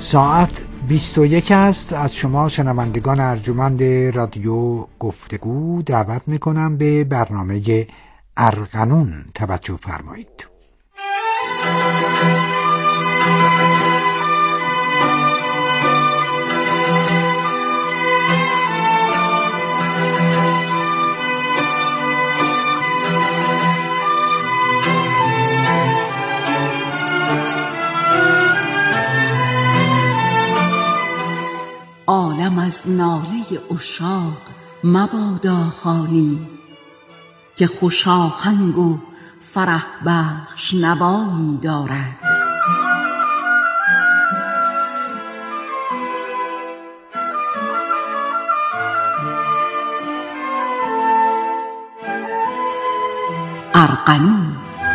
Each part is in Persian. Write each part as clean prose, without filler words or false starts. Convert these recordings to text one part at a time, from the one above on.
ساعت 21 است. از شما شنوندگان ارجمند رادیو گفتگو دعوت میکنم به برنامه ارغنون توجه فرمایید. عالم از ناله عشاق مبادا خالی، که خوش آهنگ و فرح بخش نوایی دارد. ارغنون.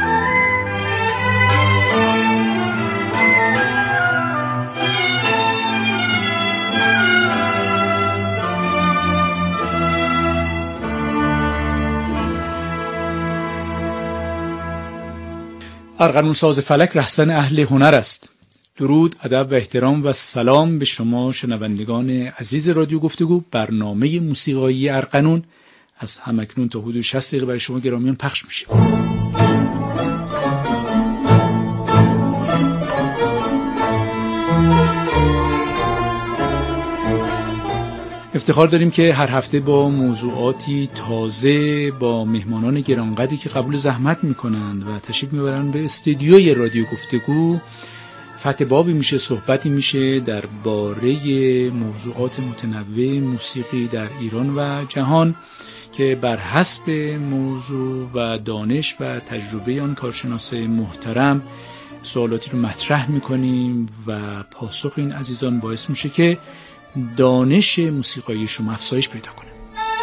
ارغنون ساز فلک رهزن اهل هنر است. درود، ادب و احترام و سلام به شما شنوندگان عزیز رادیو گفتگو. برنامه موسیقایی ارغنون از همکنون تا حدود 60 دقیقه برای شما گرامیان پخش میشه. افتخار داریم که هر هفته با موضوعاتی تازه با مهمانان گرانقدری که قبول زحمت میکنند و تشریف میبرن به استودیوی رادیو گفتگو فتح بابی میشه، صحبتی میشه درباره موضوعات متنوع موسیقی در ایران و جهان که بر حسب موضوع و دانش و تجربه آن کارشناس محترم سوالاتی رو مطرح میکنیم و پاسخ این عزیزان باعث میشه که دانش موسیقایی شما افزایش پیدا کنه.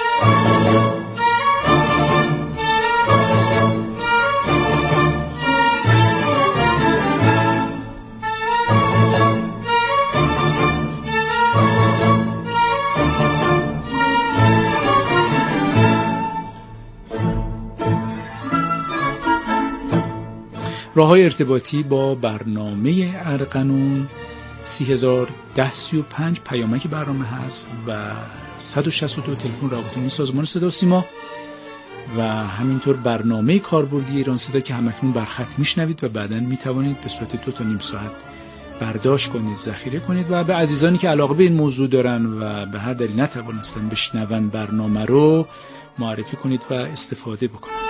راه‌های ارتباطی با برنامه ارغنون 301035 پیامک برنامه هست و 162 تلفن رابطه‌ای سازمان صدا و سیما و همینطور برنامه کاربردی ایران صدا که همکنون بر خط میشنوید و بعداً میتوانید به صورت 2 تا نیم ساعت برداشت کنید، ذخیره کنید و به عزیزانی که علاقه به این موضوع دارن و به هر دلیل نتوانستن بشنون برنامه رو معرفی کنید و استفاده بکنید.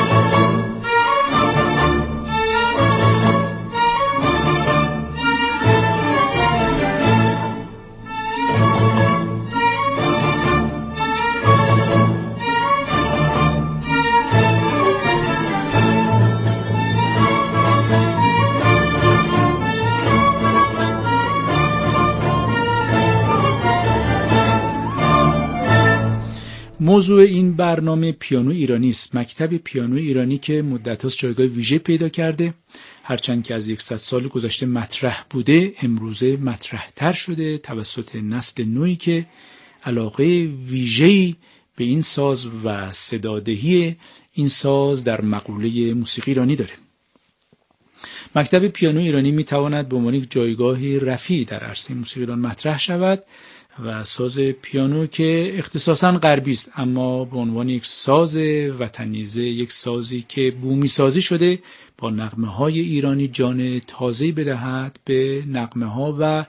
موضوع این برنامه پیانو ایرانی است. مکتب پیانو ایرانی که مدت هاست جایگاه ویژه پیدا کرده، هرچند که از 100 سال گذشته مطرح بوده، امروزه مطرح تر شده توسط نسل نوعی که علاقه ویژه‌ای به این ساز و صدادهی این ساز در مقوله موسیقی ایرانی داره. مکتب پیانو ایرانی میتواند به عنوان یک جایگاه رفیع در عرصه موسیقی ایران مطرح شود و ساز پیانو که اختصاصاً غربی است اما به عنوان یک ساز وطنیزه، یک سازی که بومی سازی شده، با نغمه‌های ایرانی جان تازه‌ای بدهد به نغمه‌ها و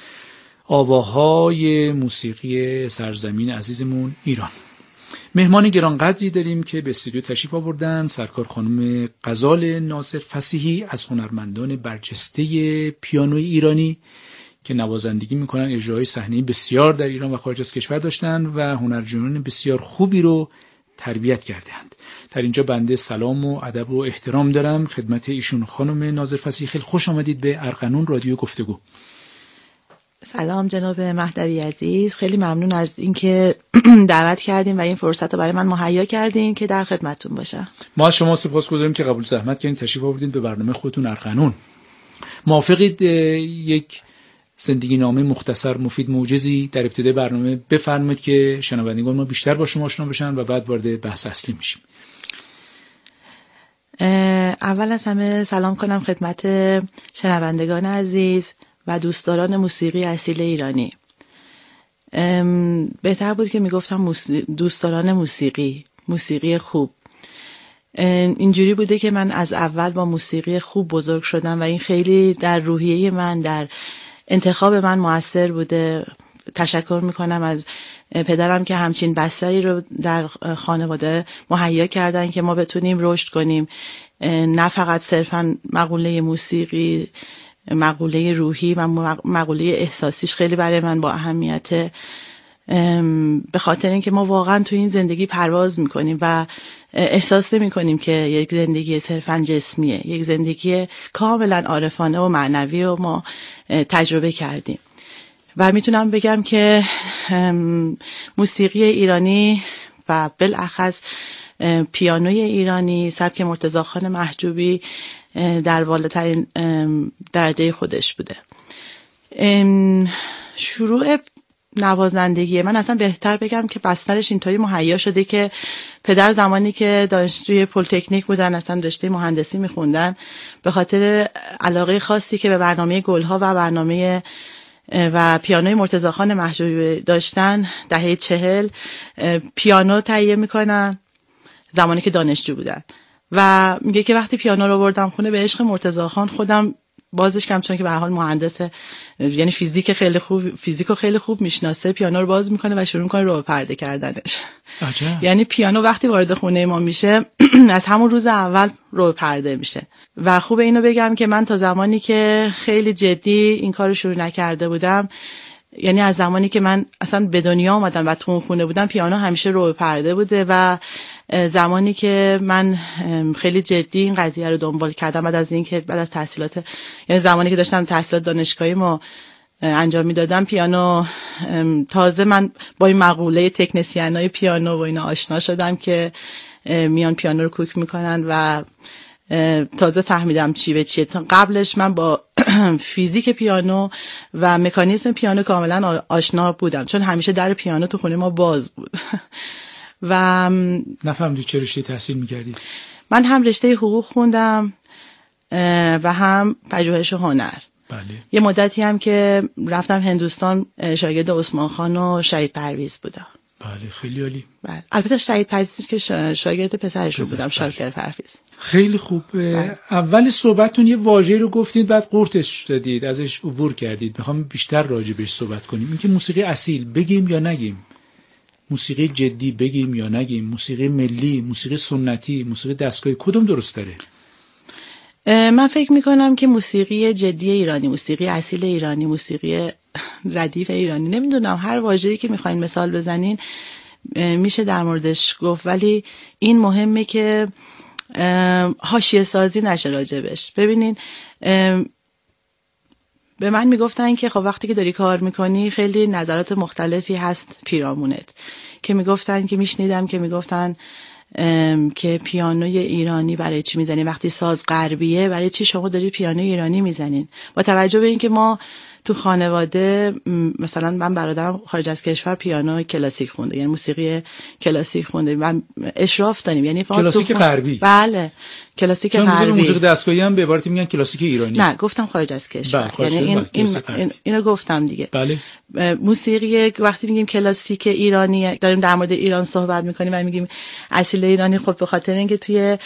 آواهای موسیقی سرزمین عزیزمون ایران. مهمان گرانقدری داریم که به استودیو تشریف آوردن. سرکار خانم غزال ناصر فصیحی از هنرمندان برجسته پیانوی ایرانی که نوازندگی میکنن، اجرای صحنه‌ای بسیار در ایران و خارج از کشور داشتن و هنرجویان بسیار خوبی رو تربیت کردند. در اینجا بنده سلام و ادب و احترام دارم خدمت ایشون. خانم ناصر فصیحی، خیلی خوش آمدید به ارغنون رادیو گفتگو. سلام جناب مهدوی عزیز، خیلی ممنون از اینکه دعوت کردین و این فرصت رو برای من مهیا کردین که در خدمتتون باشم. ما از شما سپاسگزاریم که قبول زحمت کردین تشریف آوردین به برنامه خودتون ارغنون. موافقید یک زندگی نامه مختصر مفید موجزی در ابتدای برنامه بفرمایید که شنوندگان ما بیشتر با شما آشنا بشن و بعد وارد بحث اصلی میشیم؟ اول از همه سلام کنم خدمت شنوندگان عزیز و دوستداران موسیقی اصیل ایرانی. بهتر بود که میگفتم دوستداران موسیقی خوب. اینجوری بوده که من از اول با موسیقی خوب بزرگ شدم و این خیلی در روحیه من، در انتخاب من مؤثر بوده. تشکر میکنم از پدرم که همچین بستری رو در خانواده مهیا کردن که ما بتونیم رشد کنیم، نه فقط صرفا مقوله موسیقی، مقوله روحی و مقوله احساسیش خیلی برای من با اهمیته، به خاطر اینکه ما واقعا تو این زندگی پرواز میکنیم و احساس نمیکنیم که یک زندگی صرفا جسمیه، یک زندگی کاملا عارفانه و معنوی رو ما تجربه کردیم. و میتونم بگم که موسیقی ایرانی و بالاخص پیانوی ایرانی، سبک مرتضی محجوبی در بالاترین درجه خودش بوده. شروع نوازندگی من، اصلا بهتر بگم که بسترش اینطوری مهیا شده که پدر زمانی که دانشجوی پلی‌تکنیک بودن، اصلا رشته مهندسی میخوندن، به خاطر علاقه خاصی که به برنامه گلها و برنامه و پیانوی مرتضی محجوبی داشتن، دهه 40 پیانو تهیه میکنن زمانی که دانشجو بودن. و میگه که وقتی پیانو رو بردم خونه به عشق مرتضی خودم بازش کردم، چون که به هر حال مهندسه، یعنی فیزیکو خیلی خوب میشناسه، پیانو رو باز میکنه و شروع میکنه رو پرده کردنش. یعنی پیانو وقتی وارد خونه ما میشه از همون روز اول رو پرده میشه. و خوب اینو بگم که من تا زمانی که خیلی جدی این کارو شروع نکرده بودم، یعنی از زمانی که من اصلا به دنیا آمدم و تو اون خونه بودم، پیانو همیشه رو پرده بوده. و زمانی که من خیلی جدی این قضیه رو دنبال کردم، بعد از تحصیلات، یعنی زمانی که داشتم تحصیلات دانشگاهی ما انجام میدادم، پیانو تازه من با این مقوله تکنسینای پیانو و اینا آشنا شدم که میان پیانو رو کوک میکنن و تازه فهمیدم چی به چیه. قبلش من با فیزیک پیانو و مکانیزم پیانو کاملا آشنا بودم، چون همیشه در پیانو تو خونه ما باز بود. و نفهمیدی چه رشته تحصیل میکردی؟ من هم رشته حقوق خوندم و هم پژوهش هنر. بله. یه مدتی هم که رفتم هندوستان، شاگرد عثمان خان و شهید پرویز بودم. بله، خیلی عالی. بله. البته شهید پرویز که شاگرد پسرش بودم، شاکر پرویز. خیلی خوب. اول صحبتتون یه واژه رو گفتید، بعد قورتش دادید، ازش عبور کردید. میخوام بیشتر راجع بهش صحبت کنیم. اینکه موسیقی اصیل بگیم یا نگیم، موسیقی جدی بگیم یا نگیم، موسیقی ملی، موسیقی سنتی، موسیقی دستگاهی، کدوم درست داره؟ من فکر میکنم که موسیقی جدی ایرانی، موسیقی اصیل ایرانی، موسیقی ردیف ایرانی، نمیدونم هر واژه‌ای که میخواین مثال بزنین میشه در موردش گفت، ولی این مهمه که حاشیه سازی نشه راجبش. ببینین، به من میگفتن که خب وقتی که داری کار میکنی خیلی نظرات مختلفی هست پیرامونت، که میگفتن که میشنیدم که میگفتن که پیانوی ایرانی برای چی میزنی، وقتی ساز غربیه برای چی شما داری پیانوی ایرانی میزنین؟ با توجه به اینکه ما تو خانواده، مثلا من برادرم خارج از کشور پیانو کلاسیک خونده، یعنی موسیقی کلاسیک خونده و اشراف داریم، یعنی کلاسیک غربی. بله، کلاسیک غربی. موسیقی دستگاهی هم به عبارتی میگن کلاسیک ایرانی. نه، گفتم خارج از کشور. یعنی اینو گفتم دیگه. بله. موسیقی وقتی میگیم کلاسیک ایرانی، داریم در مورد ایران صحبت میکنیم و میگیم اصیل ایرانی، خب به خاطر اینکه توی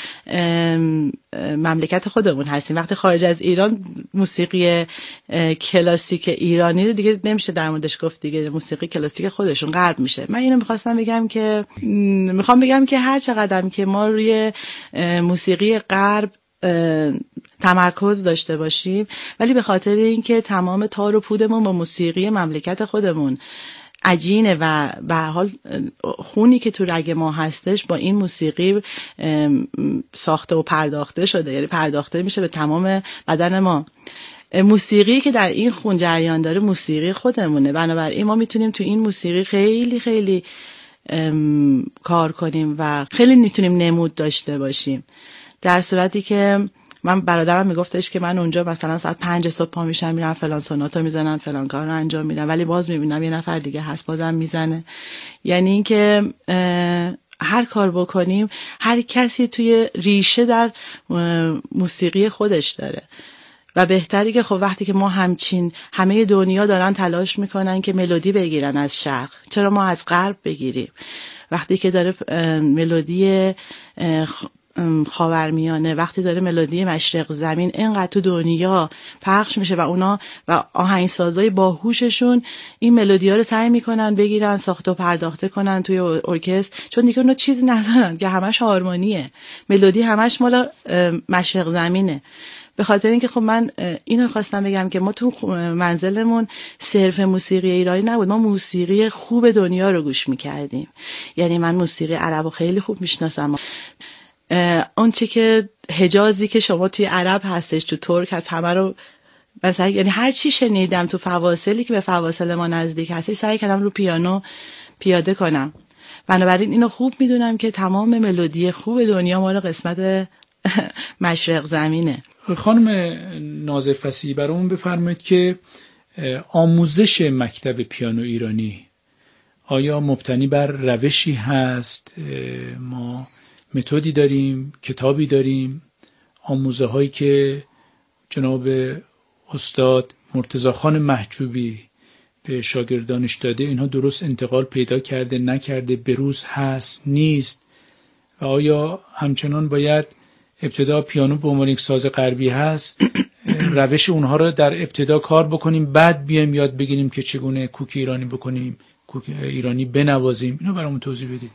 مملکت خودمون هستیم. وقتی خارج از ایران موسیقی کلاسیک ایرانی رو دیگه نمیشه در موردش گفت، دیگه موسیقی کلاسیک خودشون غرب میشه. من اینو میخوام بگم که هر چقدر که ما روی موسیقی غرب تمرکز داشته باشیم، ولی به خاطر اینکه تمام تار و پودمون با موسیقی مملکت خودمون عجینه و به هر حال خونی که تو رگ ما هستش با این موسیقی ساخته و پرداخته شده، یعنی پرداخته میشه به تمام بدن ما. موسیقی که در این خون جریان داره موسیقی خودمونه، بنابراین ما میتونیم تو این موسیقی خیلی خیلی کار کنیم و خیلی میتونیم نمود داشته باشیم. در صورتی که من برادرم میگفتش که من اونجا مثلا ساعت 5 صبح پا میشم میرم فلان سوناتو میزنم، فلان کار رو انجام میدم، ولی باز میبینم یه نفر دیگه هست بازم میزنه. یعنی اینکه هر کار بکنیم هر کسی توی ریشه در موسیقی خودش داره. و بهتری که خب وقتی که ما همه دنیا دارن تلاش میکنن که ملودی بگیرن از شرق، چرا ما از غرب بگیریم؟ وقتی که داره ملودی خاورمیانه، وقتی داره ملودی مشرق زمین اینقدر تو دنیا پخش میشه و اونا و آهنگسازای باهوششون این ملودی‌ها رو سعی میکنن بگیرن، ساخته و پرداخته کنن توی ارکستر، چون دیگه اونا چیزی ندارن که همش هارمونیه، ملودی همش مال مشرق زمینه. به خاطر اینکه خب من اینو خواستم بگم که ما تو منزلمون صرف موسیقی ایرانی نبود، ما موسیقی خوب دنیا رو گوش میکردیم. یعنی من موسیقی عربو خیلی خوب میشناسم، اون چی که حجازی که شما توی عرب هستش، تو ترک هست، همه رو مثلا یعنی هر چی شنیدم تو فواصلی که به فواصل ما نزدیک هستش سعی کردم رو پیانو پیاده کنم. بنابراین اینو خوب میدونم که تمام ملودی خوب دنیا مال قسمت مشرق زمینه. خانم ناظر فصیحی برامون بفرمایید که آموزش مکتب پیانو ایرانی آیا مبتنی بر روشی هست؟ ما متدی داریم، کتابی داریم، آموزه هایی که جناب استاد مرتضی خان محجوبی به شاگردانش داده اینها درست انتقال پیدا کرده نکرده، بروز هست نیست؟ و آیا همچنان باید ابتدا پیانو به عنوان یک ساز غربی هست روش اونها رو در ابتدا کار بکنیم بعد بیایم یاد بگیریم که چگونه کوک ایرانی بکنیم، کوک ایرانی بنوازیم؟ اینو برامون توضیح بدید.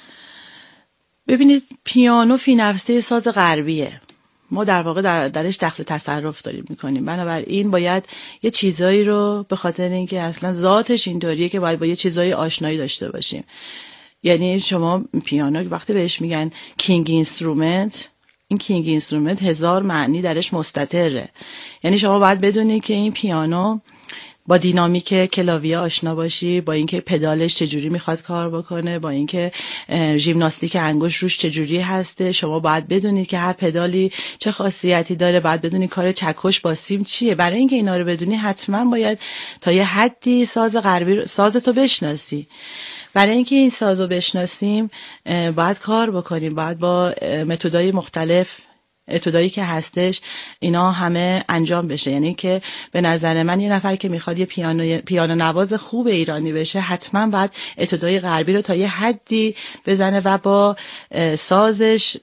ببینید پیانو فی نفسه ساز غربیه، ما در واقع درش دخل تصرف داریم میکنیم، بنابراین باید یه چیزایی رو به خاطر اینکه اصلا ذاتش اینطوریه که باید با یه چیزایی آشنایی داشته باشیم. یعنی شما پیانو وقتی بهش میگن کینگ اینسترومنت، این کینگ اینسترومنت 1000 معنی درش مستتره. یعنی شما باید بدونی که این پیانو با دینامیک کلاویه آشنا باشی، با اینکه پدالش چجوری میخواد کار بکنه، با اینکه ژیمناستیک انگشت روش چجوری هسته. شما باید بدونید که هر پدالی چه خاصیتی داره، باید بدونی کار چکش با سیم چیه. برای اینکه اینا رو بدونی حتما باید تا یه حدی ساز غربی سازتو بشناسی. برای اینکه این سازو بشناسیم باید کار بکنیم، باید با متدای مختلف، اتودایی که هستش اینا همه انجام بشه. یعنی که به نظر من یه نفر که میخواد یه پیانو نواز خوب ایرانی بشه حتما باید اتودای غربی رو تا یه حدی بزنه و با سازش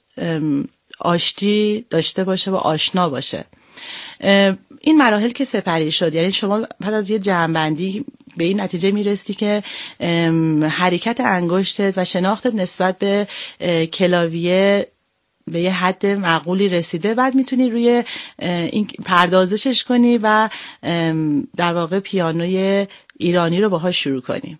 آشتی داشته باشه و آشنا باشه. این مراحل که سپری شد، یعنی شما بعد از یه جمع‌بندی به این نتیجه میرسی که حرکت انگشتت و شناختت نسبت به کلاویه به یه حد معقولی رسیده، بعد میتونی روی این پردازشش کنی و در واقع پیانوی ایرانی رو باهاش شروع کنی.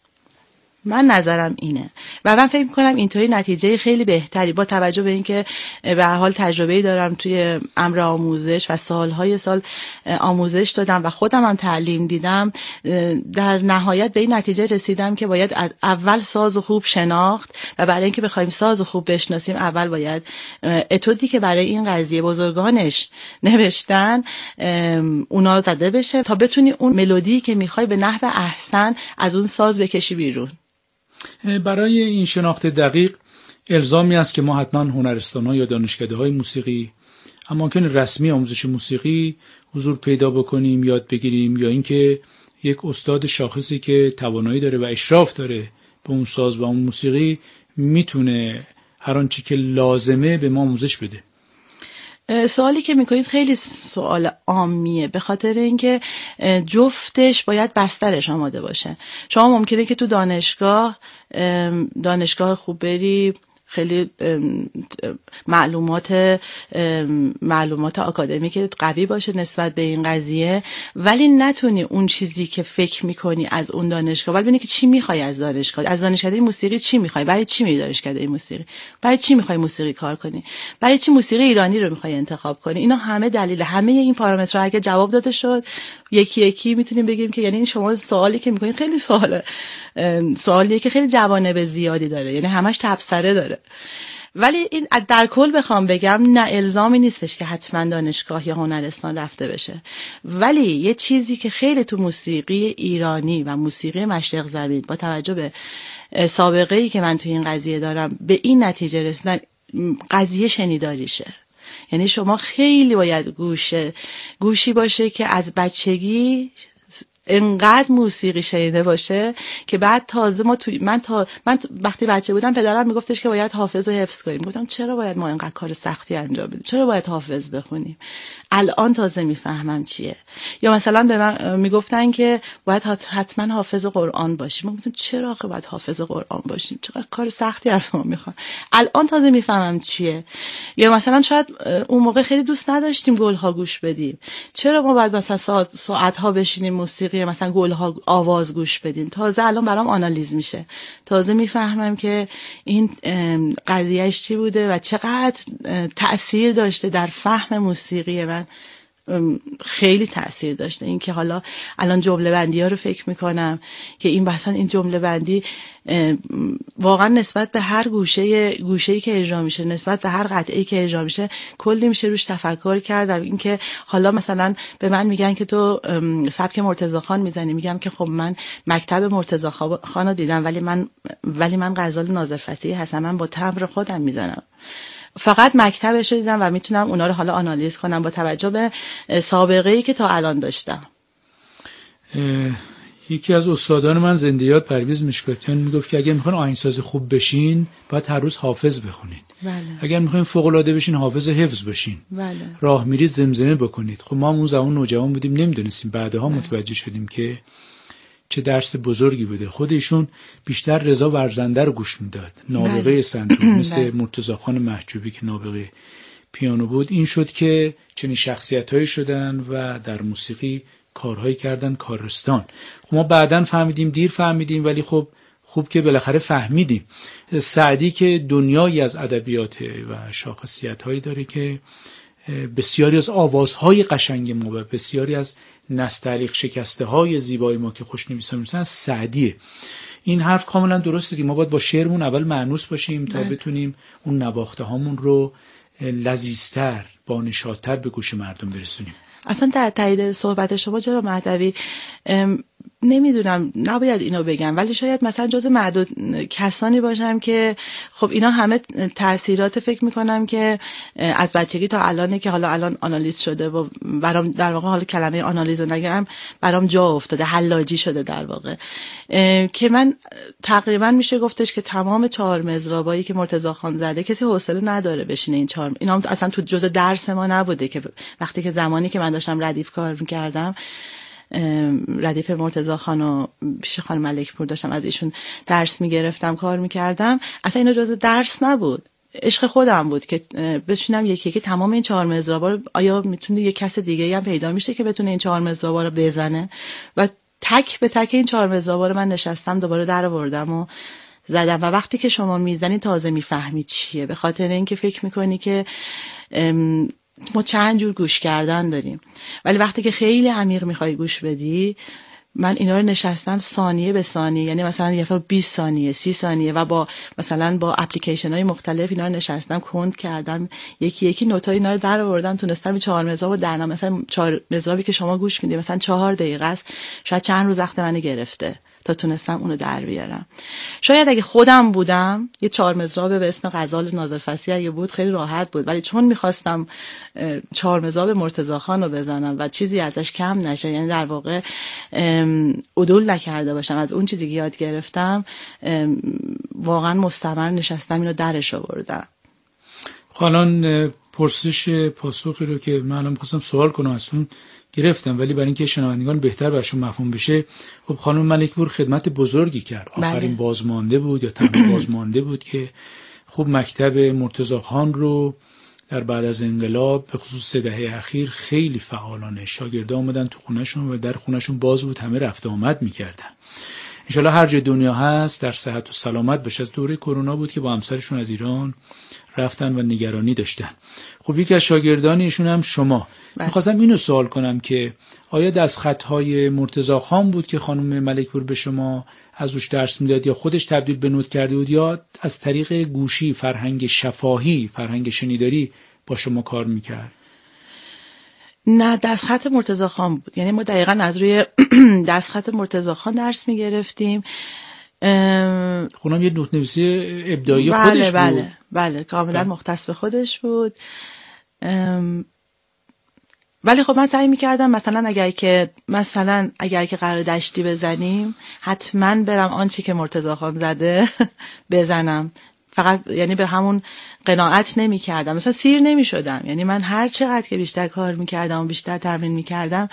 من نظرم اینه و من فکر می‌کنم اینطوری نتیجه خیلی بهتری، با توجه به اینکه به هر حال تجربه‌ای دارم توی امر آموزش و سالهای سال آموزش دادم و خودم هم تعلیم دیدم، در نهایت به این نتیجه رسیدم که باید اول ساز خوب شناخت و برای اینکه بخوایم ساز خوب بشناسیم اول باید اتودی که برای این قضیه بزرگانش نوشتن اونا زده بشه تا بتونی اون ملودی که می‌خوای به نحو احسن از اون ساز بکشی بیرون. برای این شناخت دقیق الزامی است که ما حتما هنرستان‌ها یا دانشکده‌های موسیقی، اماکن رسمی آموزش موسیقی حضور پیدا بکنیم، یاد بگیریم، یا اینکه یک استاد شاخصی که توانایی داره و اشراف داره به اون ساز و اون موسیقی میتونه هر آنچه که لازمه به ما آموزش بده. سوالی که میکنید خیلی سوال عامیه، به خاطر اینکه جفتش باید بسترش آماده باشه. شما ممکنه که تو دانشگاه خوب بری، خیلی معلومات آکادمیک قوی باشه نسبت به این قضیه، ولی نتونی اون چیزی که فکر میکنی از اون دانشگاه، ولی ببینی که چی میخوای از دانشکده موسیقی چی میخوای، برای چی میری دانشکده موسیقی، برای چی میخوای موسیقی کار کنی، برای چی موسیقی ایرانی رو میخوای انتخاب کنی. اینا همه دلیل، همه این پارامترها اگه جواب داده شد یکی یکی میتونیم بگیم که یعنی شما سوالی که میکنید خیلی سوالیه که خیلی جوانب زیادی داره، یعنی همش تبصره داره. ولی این در کل بخوام بگم نه، الزامی نیستش که حتما دانشگاه یا هنرستان رفته بشه، ولی یه چیزی که خیلی تو موسیقی ایرانی و موسیقی مشرق زمین با توجه به سابقه‌ای که من تو این قضیه دارم به این نتیجه رسیدم، قضیه شنیداریشه. یعنی شما خیلی باید گوشی باشه که از بچگی انقدر موسیقی شنیده باشه که بعد تازه من وقتی بچه بودم پدرم میگفتش که باید حافظ رو حفظ کنیم. گفتم چرا باید ما اینقدر کار سختی انجام بدیم؟ چرا باید حافظ بخونیم؟ الان تازه میفهمم چیه. یا مثلا به من میگفتن که باید حتما حافظ قرآن باشیم. من گفتم چرا آخه باید حافظ قرآن باشیم؟ چقدر کار سختی از ما میخوان. الان تازه میفهمم چیه. یا مثلا شاید اون موقع خیلی دوست نداشتیم گلها گوش بدیم. چرا ما باید مثلا ساعت‌ها بشینیم موسیقی مثلا گلها آواز گوش بدیم؟ تازه الان برام آنالیز میشه. تازه میفهمم که این قضیهش چی بوده و چقدر تأثیر داشته در فهم موسیقی من. خیلی تأثیر داشته. این که حالا الان جمله بندی ها رو فکر میکنم که این مثلا این جمله بندی واقعا نسبت به هر گوشه‌ای که اجرا میشه، نسبت به هر قطعه‌ای که اجرا میشه کلی میشه روش تفکر کرد. و این که حالا مثلا به من میگن که تو سبک مرتضی خان میزنی، میگم که خب من مکتب مرتضی خان رو دیدم ولی من غزال ناظر فصیح هستم، من با تمبر خودم میزنم. فقط مکتبش رو دیدم و میتونم اونا رو حالا آنالیز کنم با توجه به سابقه‌ای که تا الان داشتم. یکی از استادان من زنده یاد پرویز مشکاتیان میگفت که اگر میخواین آهنگساز خوب بشین باید هر روز حافظ بخونید. بله. اگر میخواین فوق العاده بشین حافظ حفظ باشین. بله. راه میرید زمزمه بکنید. خب ما اون زمان نوجوان بودیم نمیدونستیم، بعدها متوجه شدیم که چه درس بزرگی بوده. خود ایشون بیشتر رضا ورزنده رو گوش میداد، نابغه صندوق، مثل مرتضی خان محجوبی که نابغه پیانو بود. این شد که چنین شخصیت‌هایی شدن و در موسیقی کارهایی کردن کارستان. خب ما بعداً فهمیدیم، دیر فهمیدیم، ولی خب خوب که بالاخره فهمیدیم. سعدی که دنیایی از ادبیات و شاخصیت‌هایی داره که بسیاری از آوازهای قشنگ ما و بسیاری از نستعلیق شکسته های زیبای ما که خوشنویسان میسن سعدیه. این حرف کاملا درسته که ما باید با شعرمون اول مانوس باشیم تا بتونیم اون نواخته هامون رو لذیذتر با نشاط‌تر به گوش مردم برسونیم. اصلا در تایید صحبت شما جناب مهدوی، نمیدونم نباید اینو بگم ولی شاید مثلا جز معدود کسانی باشم که خب اینا همه تأثیرات فکر میکنم که از بچگی تا الانه که حالا الان آنالیز شده و برام در واقع حالا کلمه آنالیز رو نگم برام جا افتاده، حلاجی شده در واقع، که من تقریبا میشه گفتش که تمام 4 مضرابایی که مرتضی خان زده کسی حوصله نداره بشینه این 4. اینا هم اصلا تو جز درس ما نبوده که وقتی که زمانی که من داشتم ردیف کار میکردم، ردیف مرتضی خانو پیش خانم ملک پور داشتم از ایشون درس میگرفتم کار میکردم، اصلا اینا جز درس نبود، عشق خودم بود که بشینم یکی یکی تمام این 4 مضرابا رو. آیا میتونه یک کس دیگه هم پیدا میشه که بتونه این 4 مضرابا رو بزنه؟ و تک به تک این 4 مضرابا رو من نشستم دوباره در آوردم و زدم. و وقتی که شما میزنی تازه میفهمی چیه، به خاطر اینکه فکر میکنی که ما چند جور گوش کردن داریم، ولی وقتی که خیلی عمیق میخوای گوش بدی، من اینا رو نشستم ثانیه به ثانیه، یعنی مثلا یه 20 ثانیه 30 ثانیه و با مثلا با اپلیکیشن های مختلف اینا رو نشستم کند کردم، یکی یکی نوتای اینا رو در آوردم، تونستم 4 مضراب در نام، مثلا 4 مضرابی که شما گوش میدید مثلا 4 دقیقه است، شاید چند روز وقت منو گرفته تا تونستم اونو در بیارم. شاید اگه خودم بودم یه 4 مضراب به اسم غزال ناظر فصیح اگه بود خیلی راحت بود، ولی چون میخواستم 4 مضراب مرتضی خان رو بزنم و چیزی ازش کم نشه، یعنی در واقع عدول نکرده باشم از اون چیزی که یاد گرفتم، واقعا مستمر نشستم اینو درش آوردم. حالا پرسش پاسخی رو که من می‌خواستم سوال کنم ازتون گرفتم، ولی برای اینکه شنوندگان بهتر براشون مفهوم بشه، خب خانم ملک پور خدمت بزرگی کرد. آخرین بازمانده بود یا تنها بازمانده بود که خب مکتب مرتضی خان رو در بعد از انقلاب به خصوص 3 دهه اخیر خیلی فعالانه شاگردا اومدن تو خونهشون و در خونهشون باز بود، همه رفت آمد میکردن. انشالله هر جای دنیا هست در صحت و سلامت باشه. از دوره کرونا بود که با همسرشون از ایران رفتن و نگرانی داشتن. خب یکی از شاگردان ایشون هم شما. میخواستم اینو سوال کنم که آیا دستخطهای مرتضی خان بود که خانم ملک پور به شما از روش درس میداد یا خودش تبدیل به نوت کرده بود یا از طریق گوشی، فرهنگ شفاهی، فرهنگ شنیداری با شما کار میکرد؟ نه، دستخط مرتضی خان بود. یعنی ما دقیقاً از روی دستخط مرتضی خان درس میگرفتیم. خونم یه نوت‌نویسی ابداعی خودش بود. بله کاملا مختص به خودش بود. ولی خب من سعی می‌کردم مثلا اگر که قرار دشتی بزنیم حتما برم آنچه که مرتضی خان زده بزنم. فقط یعنی به همون قناعت نمی‌کردم، مثلا سیر نمی‌شدم. یعنی من هر چقدر که بیشتر کار می‌کردم و بیشتر تمرین می‌کردم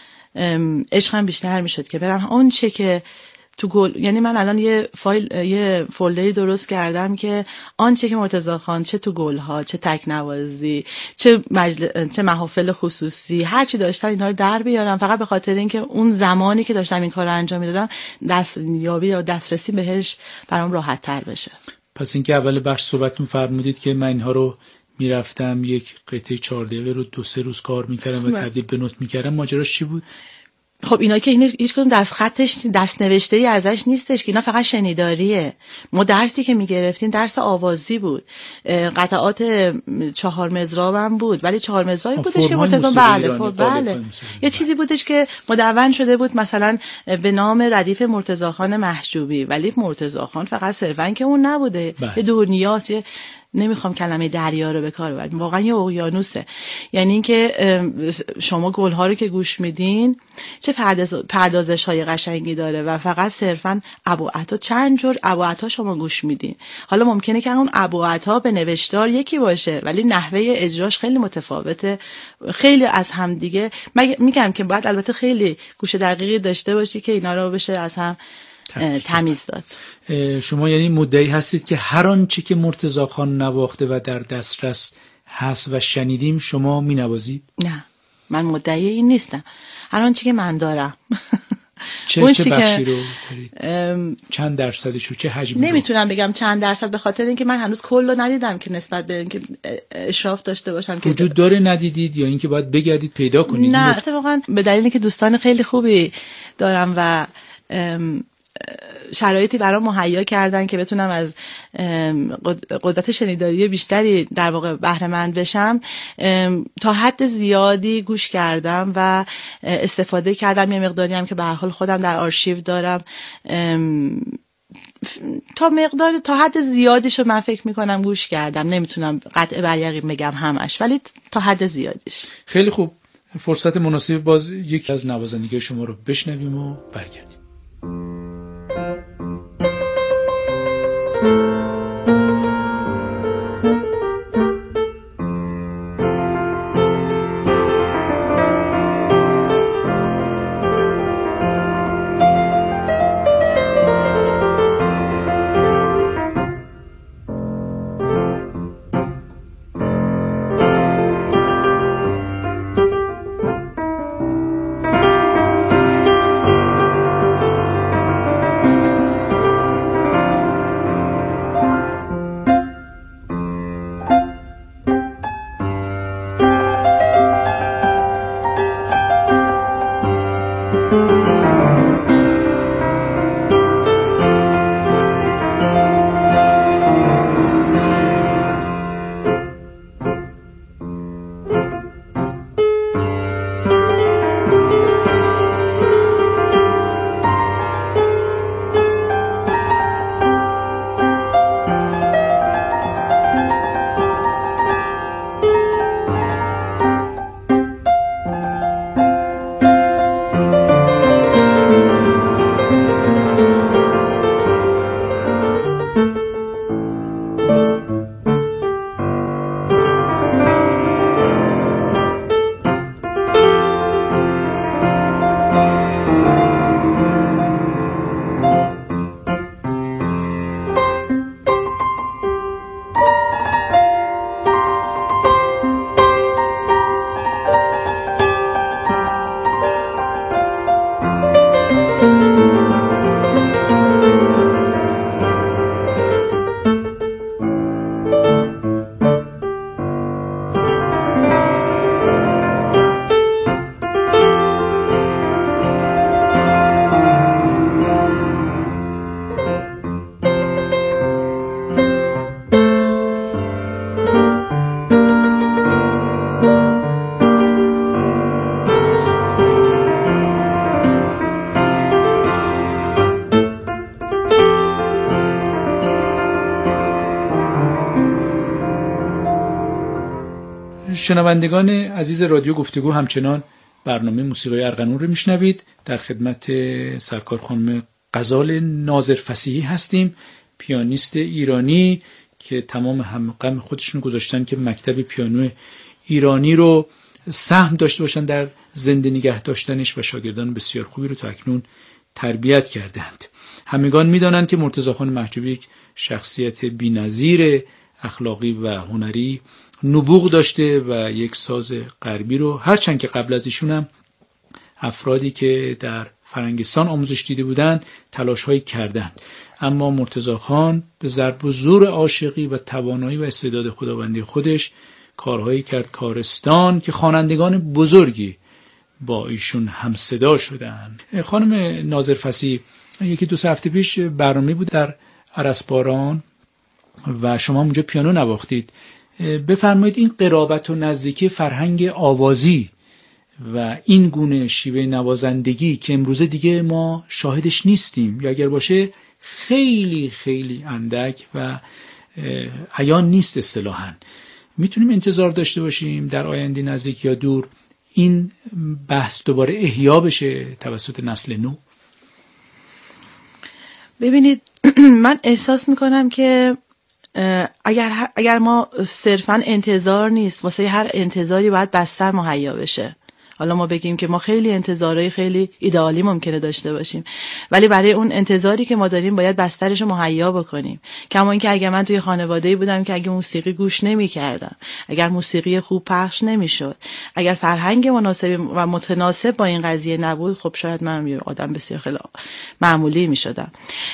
عشقم بیشتر می‌شد که برم آنچه که تو گل. یعنی من الان یه فولدری درست کردم که آنچه که مرتضی خان چه تو گل‌ها، چه تکنوازی، چه محافل خصوصی، هر چی داشتم اینا رو در بیارم، فقط به خاطر اینکه اون زمانی که داشتم این کارو انجام میدادم دستیابی یا دسترسی بهش برام راحت تر بشه. پس اینکه اول بخش صحبتتون فرمودید که من اینها رو میرفتم یک قطعه 4 دقیقه رو 2-3 روز کار میکردم و تبدیل به نوت میکردم، ماجراش چی بود؟ خب اینا که هیچ کدوم دست نوشته ای ازش نیستش که اینا فقط شنیداریه. ما درسی که میگرفتیم درس آوازی بود، قطعات 4 مضرابم بود، ولی 4 مضرابی بودش که مرتضی بله یه چیزی بودش که مدون شده بود مثلا به نام ردیف مرتضی خان محجوبی، ولی مرتضی خان فقط صرفا که اون نبوده، یه دنیاست، نمیخوام کلمه دریا رو به کار ببرم، واقعا یه اقیانوسه. یعنی اینکه شما گل‌ها رو که گوش میدین چه پردازش‌های قشنگی داره و فقط صرفاً ابعادها، چند جور ابعادها شما گوش میدین. حالا ممکنه که اون ابعادها به نوشتار یکی باشه ولی نحوه اجراش خیلی متفاوته، خیلی از هم دیگه. میگم که باید البته خیلی گوش دقیقی داشته باشی که اینا رو بشه از هم تمیز داد. شما یعنی مدعی هستید که هر آنچه که مرتضی خان نواخته و در دسترس هست و شنیدیم شما می نوازید؟ نه، من مدعی این نیستم. هر آنچه که من دارم. چه بخشی رو دارید؟ چند درصدشو، چه حجمی؟ نمیتونم بگم چند درصد، به خاطر اینکه من هنوز کل رو ندیدم که نسبت به اینکه اشراف داشته باشم که وجود داره ندیدید یا اینکه باید بگردید پیدا کنید؟ نه، اتفاقا به دلیلی که دوستان خیلی خوبی دارم و شرایطی برام مهیا کردن که بتونم از قدرت شنیداری بیشتری در واقع بهره مند بشم، تا حد زیادی گوش کردم و استفاده کردم. یه مقداری هم که به هر حال خودم در آرشیو دارم، تا حد زیادیشو من فکر میکنم گوش کردم. نمیتونم قطع بر یقین بگم همش، ولی تا حد زیادیش. خیلی خوب، فرصت مناسب باز یکی از نوازندگی شما رو بشنویم و برگردیم. شنوندگان عزیز رادیو گفتگو همچنان برنامه موسیقی ارغنون رو میشنوید. در خدمت سرکار خانم غزال ناظر فصیحی هستیم، پیانیست ایرانی که تمام هم غم خودشون گذاشتن که مکتب پیانو ایرانی رو سهم داشته باشن در زنده نگه داشتنش و شاگردان بسیار خوبی رو تا اکنون تربیت کردند. همگان میدانند که مرتضی خان محجوبی یک شخصیت بی‌نظیر اخلاقی و هنری نبوغ داشته و یک ساز غربی رو، هرچند که قبل از ایشون هم افرادی که در فرنگستان آموزش دیده بودند تلاش‌هایی کردند، اما مرتضی خان به ضرب و زور عاشقی و توانایی و استعداد خداوندی خودش کارهایی کرد کارستان که خوانندگان بزرگی با ایشون هم صدا شدند. خانم ناظر فصیحی، یکی دو هفته پیش برنامه بود در ارسباران و شما اونجا پیانو نواختید. بفرمایید این قرابت و نزدیکی فرهنگ آوازی و این گونه شیوه نوازندگی که امروزه دیگه ما شاهدش نیستیم یا اگر باشه خیلی خیلی اندک و عیان نیست اصطلاحاً، میتونیم انتظار داشته باشیم در آینده نزدیک یا دور این بحث دوباره احیا بشه توسط نسل نو؟ ببینید من احساس میکنم که اگر ما صرفاً انتظار نیست، واسه هر انتظاری باید بستر مهیا بشه. حالا ما بگیم که ما خیلی انتظارهای خیلی ایدئالی ممکنه داشته باشیم، ولی برای اون انتظاری که ما داریم باید بسترش رو مهیا بکنیم. کما اینکه اگر من توی خانواده‌ای بودم که اگه موسیقی گوش نمی‌کردم، اگر موسیقی خوب پخش نمی‌شد، اگر فرهنگ مناسب و متناسب با این قضیه نبود، خب شاید منم یه آدم بسیار خیلی معمولی می‌شدم.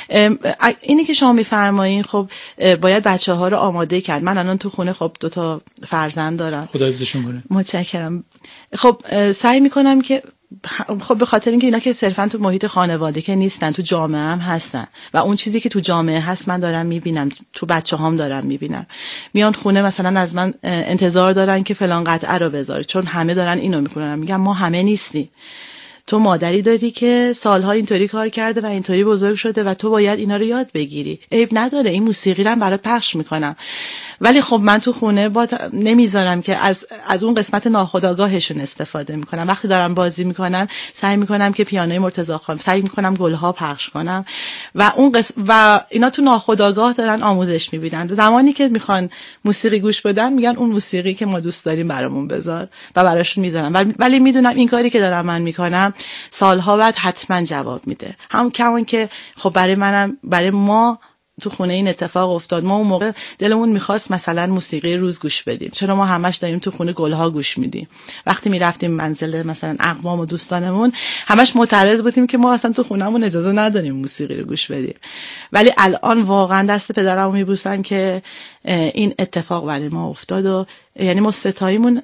اینی که شما می‌فرمایین خب باید بچه‌ها رو آماده کرد. من الان تو خونه خب 2 تا فرزند دارم. خدا حفظشون کنه. متشکرم. خب سعی میکنم که خب به خاطر اینکه اینا که صرفا تو محیط خانواده که نیستن، تو جامعه هم هستن و اون چیزی که تو جامعه هست من دارم میبینم، تو بچه‌هام دارم میبینم. میان خونه مثلا از من انتظار دارن که فلان قطعه رو بذاری، چون همه دارن اینو میکنن. میگم ما همه نیستیم. تو مادری داری که سالها اینطوری کار کرده و اینطوری بزرگ شده و تو باید اینا رو یاد بگیری. عیب نداره، این موسیقی رو هم برات پخش میکنم، ولی خب من تو خونه نمیذارم که از اون قسمت ناخودآگاهشون استفاده میکنم. وقتی دارم بازی میکنم سعی میکنم که پیانوی مرتضی خان، سعی میکنم گلها پخش کنم و و اینا تو ناخودآگاه دارن آموزش میبینن. زمانی که میخوان موسیقی گوش بدن میگن اون موسیقی که ما دوست داریم برامون بذار و براشون میذارم، ولی میدونم این کاری که دارم من میکنم سالها بعد حتما جواب میده. کمان که خب برای ما تو خونه این اتفاق افتاد. ما اون موقع دلمون میخواست مثلا موسیقی روز گوش بدیم، چرا ما همش داریم تو خونه گلها گوش میدیم. وقتی میرفتیم منزل مثلا اقوام و دوستانمون همش معترض بودیم که ما اصلا تو خونهمون اجازه نداریم موسیقی رو گوش بدیم. ولی الان واقعا دست پدرمو میبوسم که این اتفاق برای ما افتاد و یعنی ما ستاییمون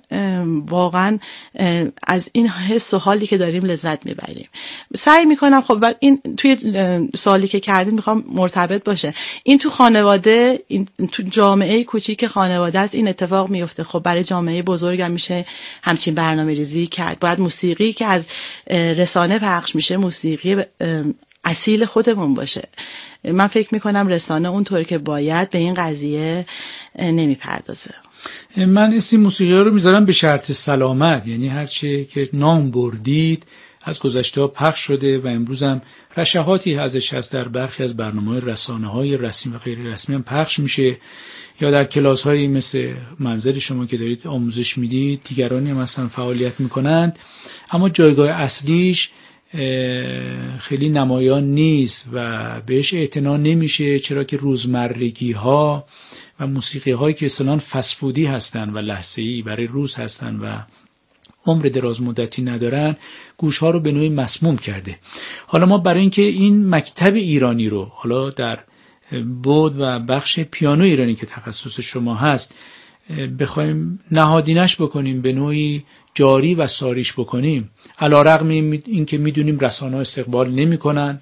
واقعا از این حس و حالی که داریم لذت میبریم. سعی میکنم خب این توی سوالی که کردین میخوام مرتبط باشه. این تو خانواده، این تو جامعه کوچیک خانواده است این اتفاق میفته. خب برای جامعه بزرگم میشه همچین برنامه‌ریزی کرد. باید موسیقی که از رسانه پخش میشه موسیقی اصیل خودمون باشه. من فکر میکنم رسانه اونطور که باید به این قضیه نمیپردازه. من اسم موسیقی رو میذارم به شرط سلامت، یعنی هرچی که نام بردید از گذشته ها پخش شده و امروز هم رشحاتی ازش هست در برخی از برنامه‌های رسانه‌های رسمی و غیر رسمی هم پخش میشه، یا در کلاس‌هایی مثل منزل شما که دارید آموزش میدید دیگرانی هم اصلا فعالیت میکنن، اما جایگاه اصلیش خیلی نمایان نیست و بهش اعتنا نمیشه، چرا که روزمرگی‌ها و موسیقی‌هایی که اصلاً فسفودی هستن و لحظه‌ای برای روز هستن و عمر دراز مدتی ندارن، گوش‌ها رو به نوعی مسموم کرده. حالا ما برای اینکه این مکتب ایرانی رو حالا در بود و بخش پیانو ایرانی که تخصص شما هست بخوایم نهادینش بکنیم، به نوعی جاری و ساریش بکنیم، علی‌رغم اینکه میدونیم رسانه‌ها استقبال نمی‌کنن،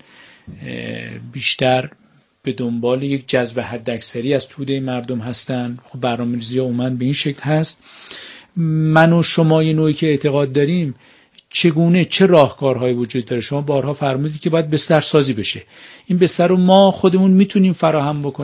بیشتر به دنبال یک جذب حداکثری از توده مردم هستن. خب برنامه‌ریزی عموماً به این شکل هست. من و شما یه نوعی که اعتقاد داریم چگونه چه راهکارهایی وجود داره. شما بارها فرمودید که باید بستر سازی بشه. این بستر رو ما خودمون میتونیم فراهم بکنیم.